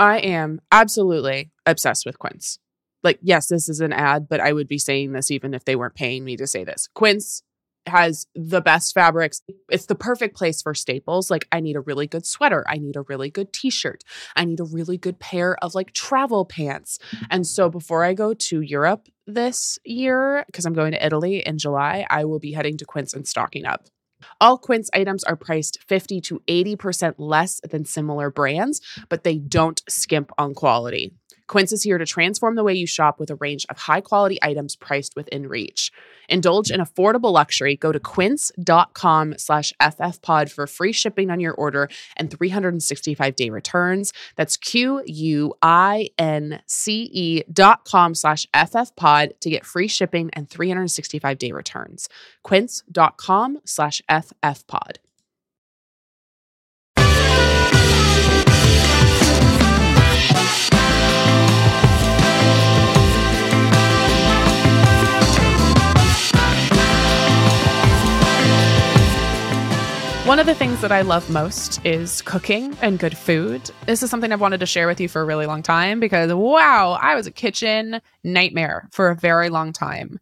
I am absolutely obsessed with Quince. Like, yes, this is an ad, but I would be saying this even if they weren't paying me to say this. Quince has the best fabrics. It's the perfect place for staples. Like, I need a really good sweater. I need a really good t-shirt. I need a really good pair of like travel pants. And so before I go to Europe this year, because I'm going to Italy in July, I will be heading to Quince and stocking up. All Quince items are priced 50 to 80% less than similar brands, but they don't skimp on quality. Quince is here to transform the way you shop with a range of high-quality items priced within reach. Indulge in affordable luxury. Go to quince.com/ffpod for free shipping on your order and 365-day returns. That's QUINCE.com/ffpod to get free shipping and 365-day returns. Quince.com/ffpod. One of the things that I love most is cooking and good food. This is something I've wanted to share with you for a really long time because, wow, I was a kitchen nightmare for a very long time.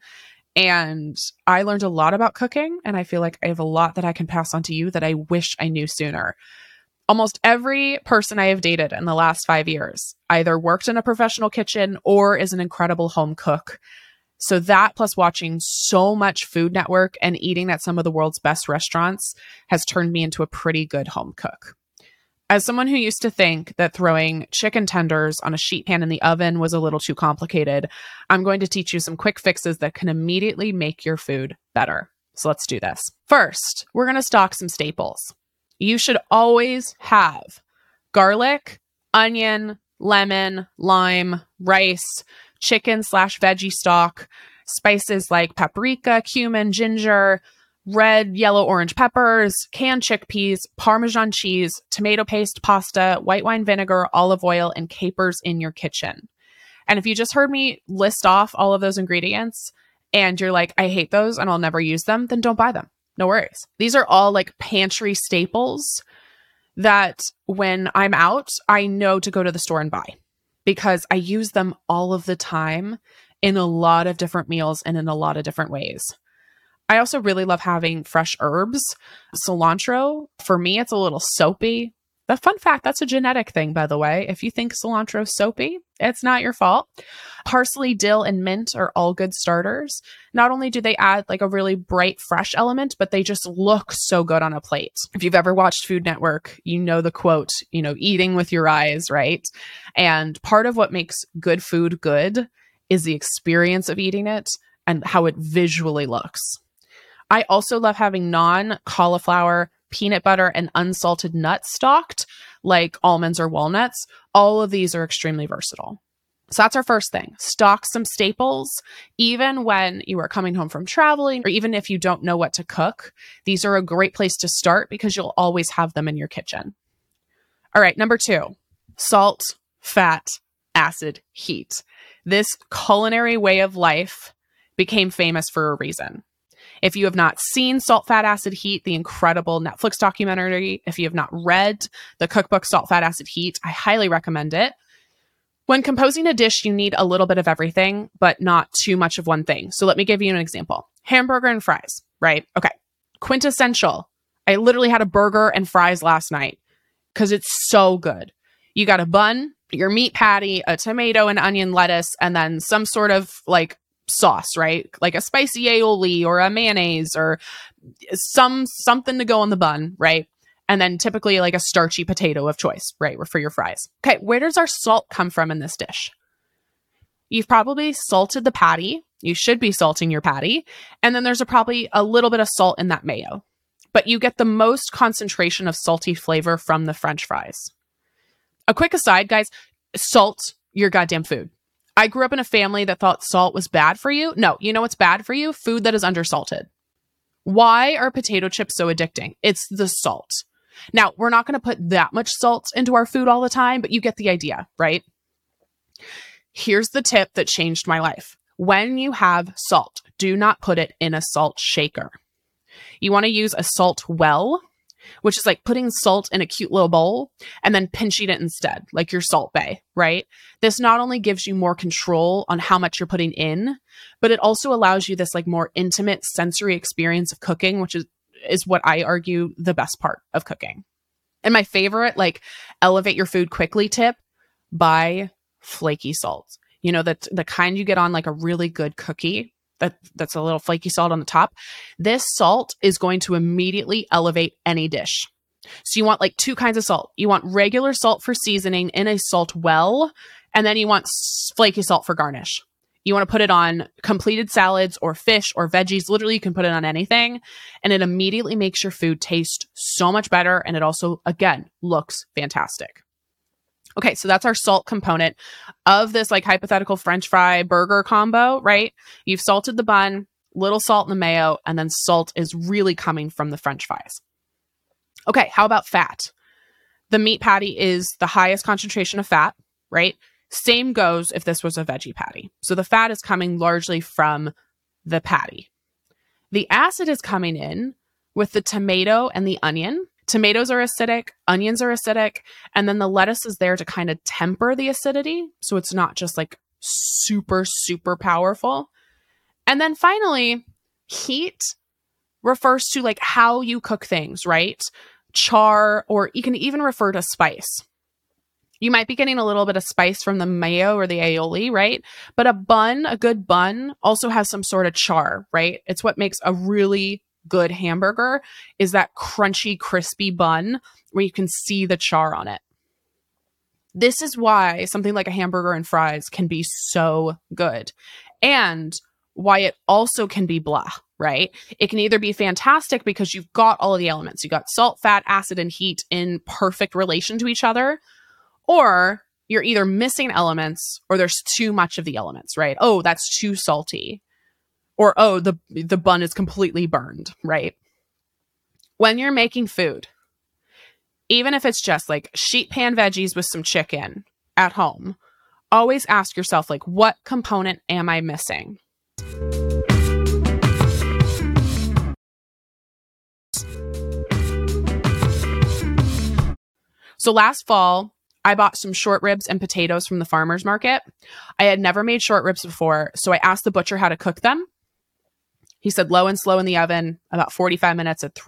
And I learned a lot about cooking, and I feel like I have a lot that I can pass on to you that I wish I knew sooner. Almost every person I have dated in the last 5 years either worked in a professional kitchen or is an incredible home cook. So that plus watching so much Food Network and eating at some of the world's best restaurants has turned me into a pretty good home cook. As someone who used to think that throwing chicken tenders on a sheet pan in the oven was a little too complicated, I'm going to teach you some quick fixes that can immediately make your food better. So let's do this. First, we're going to stock some staples. You should always have garlic, onion, lemon, lime, rice, chicken/veggie stock, spices like paprika, cumin, ginger, red, yellow, orange peppers, canned chickpeas, Parmesan cheese, tomato paste, pasta, white wine vinegar, olive oil, and capers in your kitchen. And if you just heard me list off all of those ingredients and you're like, I hate those and I'll never use them, then don't buy them. No worries. These are all like pantry staples that when I'm out, I know to go to the store and buy, because I use them all of the time in a lot of different meals and in a lot of different ways. I also really love having fresh herbs. Cilantro, for me, it's a little soapy. The fun fact, that's a genetic thing, by the way. If you think cilantro is soapy, it's not your fault. Parsley, dill, and mint are all good starters. Not only do they add like a really bright, fresh element, but they just look so good on a plate. If you've ever watched Food Network, you know the quote, eating with your eyes, right? And part of what makes good food good is the experience of eating it and how it visually looks. I also love having non-cauliflower, peanut butter, and unsalted nuts stocked, like almonds or walnuts. All of these are extremely versatile. So that's our first thing. Stock some staples, even when you are coming home from traveling, or even if you don't know what to cook. These are a great place to start because you'll always have them in your kitchen. All right, number 2, salt, fat, acid, heat. This culinary way of life became famous for a reason. If you have not seen Salt, Fat, Acid, Heat, the incredible Netflix documentary, if you have not read the cookbook Salt, Fat, Acid, Heat, I highly recommend it. When composing a dish, you need a little bit of everything, but not too much of one thing. So let me give you an example. Hamburger and fries, right? Okay. Quintessential. I literally had a burger and fries last night because it's so good. You got a bun, your meat patty, a tomato and onion lettuce, and then some sort of like sauce, right? Like a spicy aioli or a mayonnaise or something to go on the bun, right? And then typically like a starchy potato of choice, right? For your fries. Okay, where does our salt come from in this dish? You've probably salted the patty. You should be salting your patty. And then there's probably a little bit of salt in that mayo. But you get the most concentration of salty flavor from the French fries. A quick aside, guys, salt your goddamn food. I grew up in a family that thought salt was bad for you. No, you know what's bad for you? Food that is undersalted. Why are potato chips so addicting? It's the salt. Now, we're not going to put that much salt into our food all the time, but you get the idea, right? Here's the tip that changed my life. When you have salt, do not put it in a salt shaker. You want to use a salt well. which is like putting salt in a cute little bowl and then pinching it instead, like your Salt Bae, right? This not only gives you more control on how much you're putting in, but it also allows you this like more intimate sensory experience of cooking, which is what I argue the best part of cooking. And my favorite, like, elevate your food quickly tip, buy flaky salt. You know, the kind you get on like a really good cookie. That's a little flaky salt on the top. This salt is going to immediately elevate any dish. So you want like two kinds of salt. You want regular salt for seasoning in a salt well, and then you want flaky salt for garnish. You want to put it on completed salads or fish or veggies. Literally, you can put it on anything, and it immediately makes your food taste so much better. And it also, again, looks fantastic. Okay, so that's our salt component of this like hypothetical French fry burger combo, right? You've salted the bun, little salt in the mayo, and then salt is really coming from the French fries. Okay, how about fat? The meat patty is the highest concentration of fat, right? Same goes if this was a veggie patty. So the fat is coming largely from the patty. The acid is coming in with the tomato and the onion. Tomatoes are acidic, onions are acidic, and then the lettuce is there to kind of temper the acidity. So it's not just like super, super powerful. And then finally, heat refers to like how you cook things, right? Char, or you can even refer to spice. You might be getting a little bit of spice from the mayo or the aioli, right? But a good bun also has some sort of char, right? It's what makes a really good hamburger, is that crunchy, crispy bun where you can see the char on it. This is why something like a hamburger and fries can be so good, and why it also can be blah, right? It can either be fantastic because you've got all of the elements. You got salt, fat, acid, and heat in perfect relation to each other, or you're either missing elements or there's too much of the elements, right? Oh, that's too salty. Or, oh, the bun is completely burned, right? When you're making food, even if it's just like sheet pan veggies with some chicken at home, always ask yourself, like, what component am I missing? So last fall, I bought some short ribs and potatoes from the farmer's market. I had never made short ribs before, so I asked the butcher how to cook them. He said low and slow in the oven, about 45 minutes at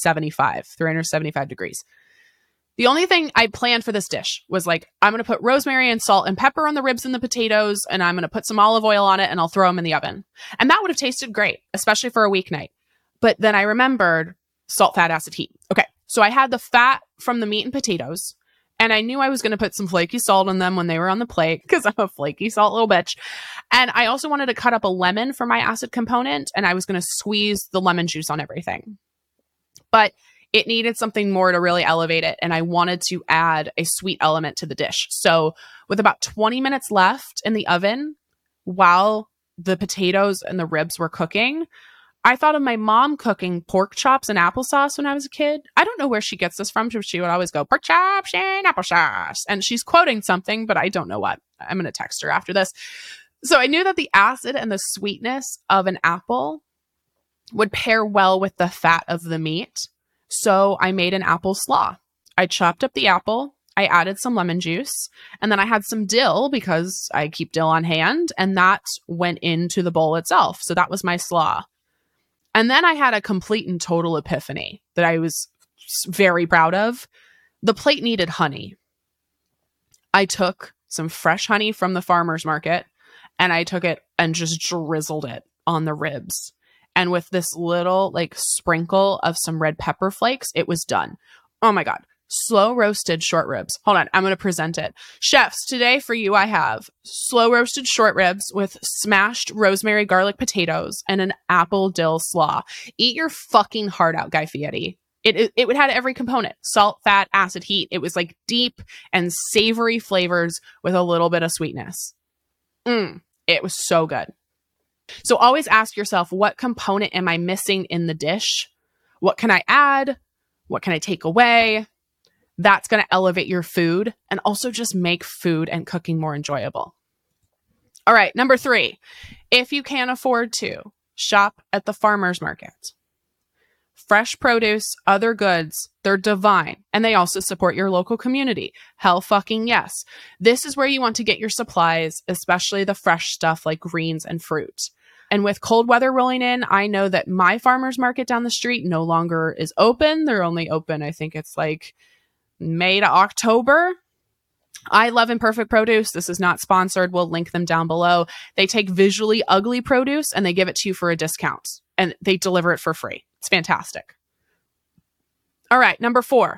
375 degrees. The only thing I planned for this dish was like, I'm going to put rosemary and salt and pepper on the ribs and the potatoes, and I'm going to put some olive oil on it, and I'll throw them in the oven. And that would have tasted great, especially for a weeknight. But then I remembered salt, fat, acid, heat. Okay, so I had the fat from the meat and potatoes, and I knew I was going to put some flaky salt on them when they were on the plate because I'm a flaky salt little bitch. And I also wanted to cut up a lemon for my acid component, and I was going to squeeze the lemon juice on everything. But it needed something more to really elevate it, and I wanted to add a sweet element to the dish. So with about 20 minutes left in the oven while the potatoes and the ribs were cooking, I thought of my mom cooking pork chops and applesauce when I was a kid. I don't know where she gets this from. She would always go, pork chops and applesauce. And she's quoting something, but I don't know what. I'm going to text her after this. So I knew that the acid and the sweetness of an apple would pair well with the fat of the meat. So I made an apple slaw. I chopped up the apple. I added some lemon juice, and then I had some dill because I keep dill on hand, and that went into the bowl itself. So that was my slaw. And then I had a complete and total epiphany that I was very proud of. The plate needed honey. I took some fresh honey from the farmer's market, and I took it and just drizzled it on the ribs. And with this little like sprinkle of some red pepper flakes, it was done. Oh my God. Slow roasted short ribs. Hold on. I'm going to present it. Chefs, today for you, I have slow roasted short ribs with smashed rosemary garlic potatoes and an apple dill slaw. Eat your fucking heart out, Guy Fieri. It had every component: salt, fat, acid, heat. It was like deep and savory flavors with a little bit of sweetness. It was so good. So always ask yourself, what component am I missing in the dish? What can I add? What can I take away? That's going to elevate your food and also just make food and cooking more enjoyable. All right, number 3, if you can afford to, shop at the farmer's market. Fresh produce, other goods, they're divine. And they also support your local community. Hell fucking yes. This is where you want to get your supplies, especially the fresh stuff like greens and fruit. And with cold weather rolling in, I know that my farmer's market down the street no longer is open. They're only open, I think it's like May to October. I love Imperfect Produce. This is not sponsored. We'll link them down below. They take visually ugly produce and they give it to you for a discount. And they deliver it for free. It's fantastic. All right, number 4.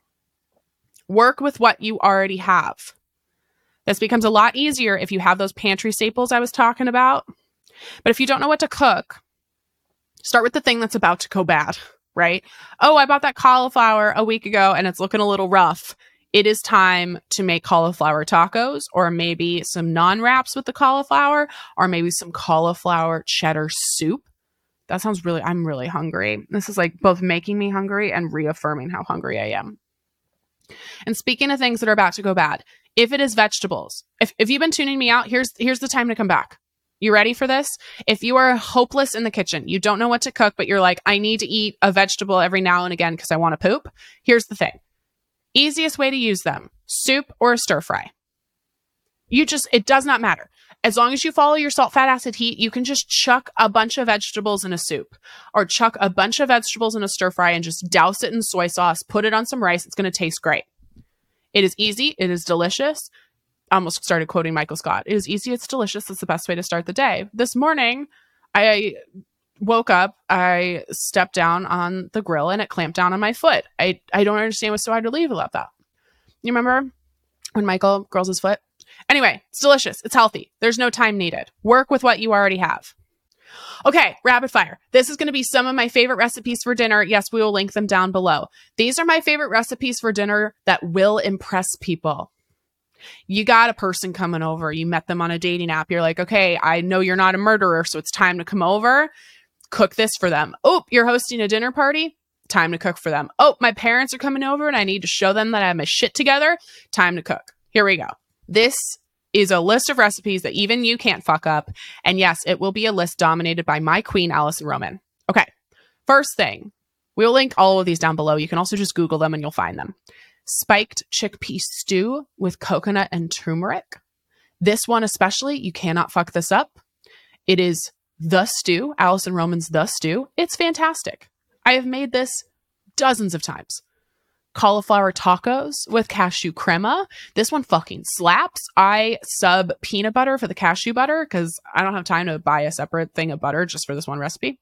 Work with what you already have. This becomes a lot easier if you have those pantry staples I was talking about. But if you don't know what to cook, start with the thing that's about to go bad, right? Oh, I bought that cauliflower a week ago and it's looking a little rough. It is time to make cauliflower tacos, or maybe some non-wraps with the cauliflower, or maybe some cauliflower cheddar soup. That sounds I'm really hungry. This is like both making me hungry and reaffirming how hungry I am. And speaking of things that are about to go bad, if it is vegetables, if you've been tuning me out, here's the time to come back. You ready for this? If you are hopeless in the kitchen, you don't know what to cook, but you're like, I need to eat a vegetable every now and again because I want to poop. Here's the thing. Easiest way to use them, soup or a stir fry. It does not matter. As long as you follow your salt, fat, acid, heat, you can just chuck a bunch of vegetables in a soup or chuck a bunch of vegetables in a stir fry and just douse it in soy sauce, put it on some rice. It's going to taste great. It is easy. It is delicious. I almost started quoting Michael Scott. It is easy. It's delicious. It's the best way to start the day. This morning, I woke up, I stepped down on the grill and it clamped down on my foot. I don't understand what's so hard to leave about that. You remember when Michael grills his foot? Anyway, it's delicious. It's healthy. There's no time needed. Work with what you already have. Okay, rapid fire. This is going to be some of my favorite recipes for dinner. Yes, we will link them down below. These are my favorite recipes for dinner that will impress people. You got a person coming over. You met them on a dating app. You're like, okay, I know you're not a murderer, so it's time to come over. Cook this for them. Oh, you're hosting a dinner party? Time to cook for them. Oh, my parents are coming over and I need to show them that I have my shit together. Time to cook. Here we go. This is a list of recipes that even you can't fuck up. And yes, it will be a list dominated by my queen, Allison Roman. Okay, first thing. We'll link all of these down below. You can also just Google them and you'll find them. Spiked chickpea stew with coconut and turmeric. This one especially, you cannot fuck this up. It is the stew, Allison Roman's The Stew. It's fantastic. I have made this dozens of times. Cauliflower tacos with cashew crema. This one fucking slaps. I sub peanut butter for the cashew butter because I don't have time to buy a separate thing of butter just for this one recipe.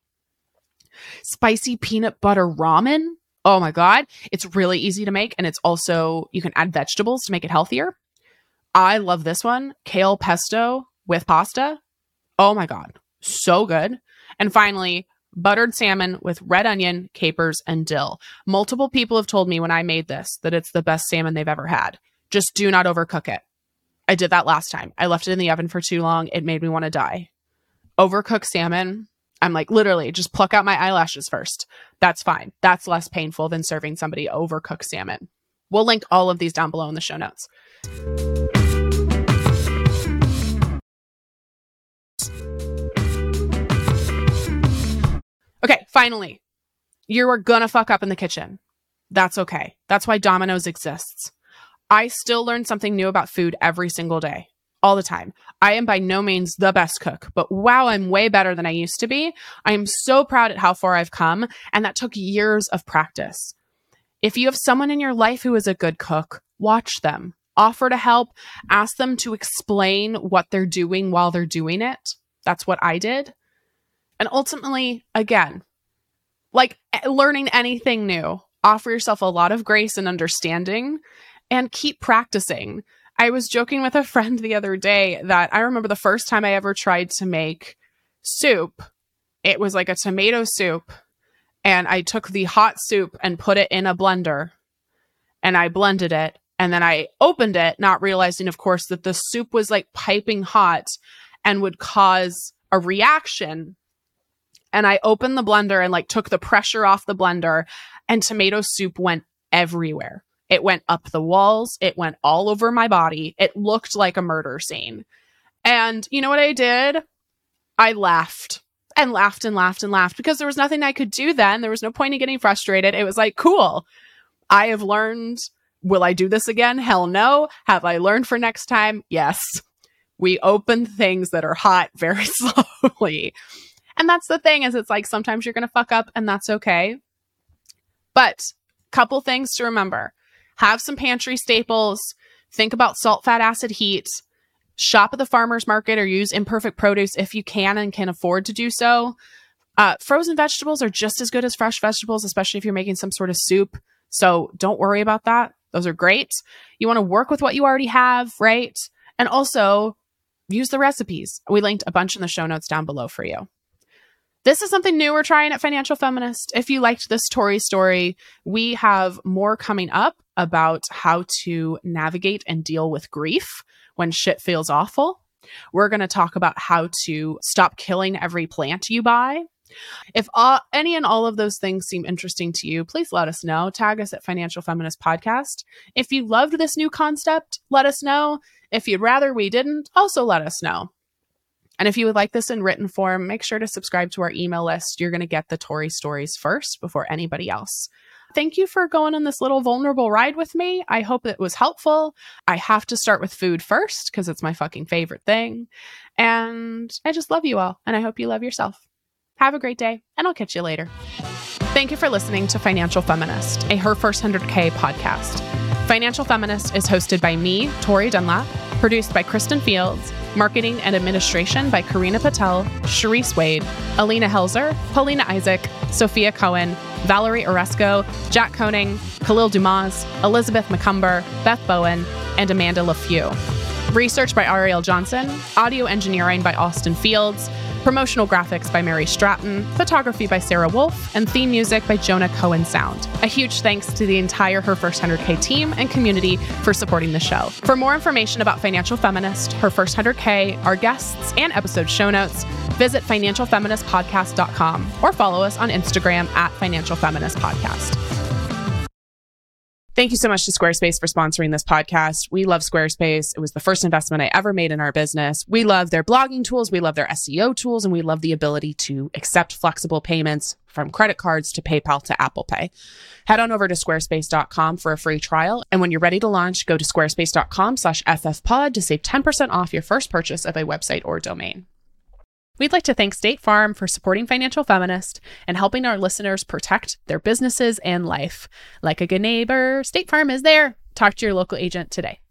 Spicy peanut butter ramen. Oh my God. It's really easy to make. And it's also, you can add vegetables to make it healthier. I love this one. Kale pesto with pasta. Oh my God. So good. And finally, buttered salmon with red onion, capers, and dill. Multiple people have told me when I made this that it's the best salmon they've ever had. Just do not overcook it. I did that last time. I left it in the oven for too long. It made me want to die. Overcooked salmon. I'm like, literally, just pluck out my eyelashes first. That's fine. That's less painful than serving somebody overcooked salmon. We'll link all of these down below in the show notes. Okay, finally, you are gonna fuck up in the kitchen. That's okay. That's why Domino's exists. I still learn something new about food every single day, all the time. I am by no means the best cook, but wow, I'm way better than I used to be. I am so proud at how far I've come, and that took years of practice. If you have someone in your life who is a good cook, watch them. Offer to help. Ask them to explain what they're doing while they're doing it. That's what I did. And ultimately, again, like learning anything new, offer yourself a lot of grace and understanding and keep practicing. I was joking with a friend the other day that I remember the first time I ever tried to make soup. It was like a tomato soup. And I took the hot soup and put it in a blender and I blended it. And then I opened it, not realizing, of course, that the soup was like piping hot and would cause a reaction. And I opened the blender and like took the pressure off the blender and tomato soup went everywhere. It went up the walls. It went all over my body. It looked like a murder scene. And you know what I did? I laughed. and laughed and laughed and laughed because there was nothing I could do then. There was no point in getting frustrated. It was like, cool. I have learned. Will I do this again? Hell no. Have I learned for next time? Yes. We open things that are hot very slowly. And that's the thing, is it's like sometimes you're going to fuck up and that's okay. But couple things to remember. Have some pantry staples. Think about salt, fat, acid, heat. Shop at the farmer's market or use imperfect produce if you can and can afford to do so. Frozen vegetables are just as good as fresh vegetables, especially if you're making some sort of soup. So don't worry about that. Those are great. You want to work with what you already have, right? And also use the recipes. We linked a bunch in the show notes down below for you. This is something new we're trying at Financial Feminist. If you liked this Tori story, we have more coming up about how to navigate and deal with grief when shit feels awful. We're going to talk about how to stop killing every plant you buy. If any and all of those things seem interesting to you, please let us know. Tag us at Financial Feminist Podcast. If you loved this new concept, let us know. If you'd rather we didn't, also let us know. And if you would like this in written form, make sure to subscribe to our email list. You're going to get the Tori stories first before anybody else. Thank you for going on this little vulnerable ride with me. I hope it was helpful. I have to start with food first because it's my fucking favorite thing. And I just love you all. And I hope you love yourself. Have a great day, and I'll catch you later. Thank you for listening to Financial Feminist, a Her First 100K podcast. Financial Feminist is hosted by me, Tori Dunlap, produced by Kristen Fields, marketing and administration by Karina Patel, Sharice Wade, Alina Helzer, Paulina Isaac, Sophia Cohen, Valerie Oresco, Jack Koning, Khalil Dumas, Elizabeth McCumber, Beth Bowen, and Amanda LaFew. Research by Ariel Johnson, audio engineering by Austin Fields, promotional graphics by Mary Stratton, photography by Sarah Wolf, and theme music by Jonah Cohen Sound. A huge thanks to the entire Her First 100K team and community for supporting the show. For more information about Financial Feminist, Her First 100K, our guests, and episode show notes, visit financialfeministpodcast.com or follow us on Instagram at Financial Feminist Podcast. Thank you so much to Squarespace for sponsoring this podcast. We love Squarespace. It was the first investment I ever made in our business. We love their blogging tools. We love their SEO tools, and we love the ability to accept flexible payments from credit cards to PayPal to Apple Pay. Head on over to squarespace.com for a free trial. And when you're ready to launch, go to squarespace.com/ffpod to save 10% off your first purchase of a website or domain. We'd like to thank State Farm for supporting Financial Feminist and helping our listeners protect their businesses and life. Like a good neighbor, State Farm is there. Talk to your local agent today.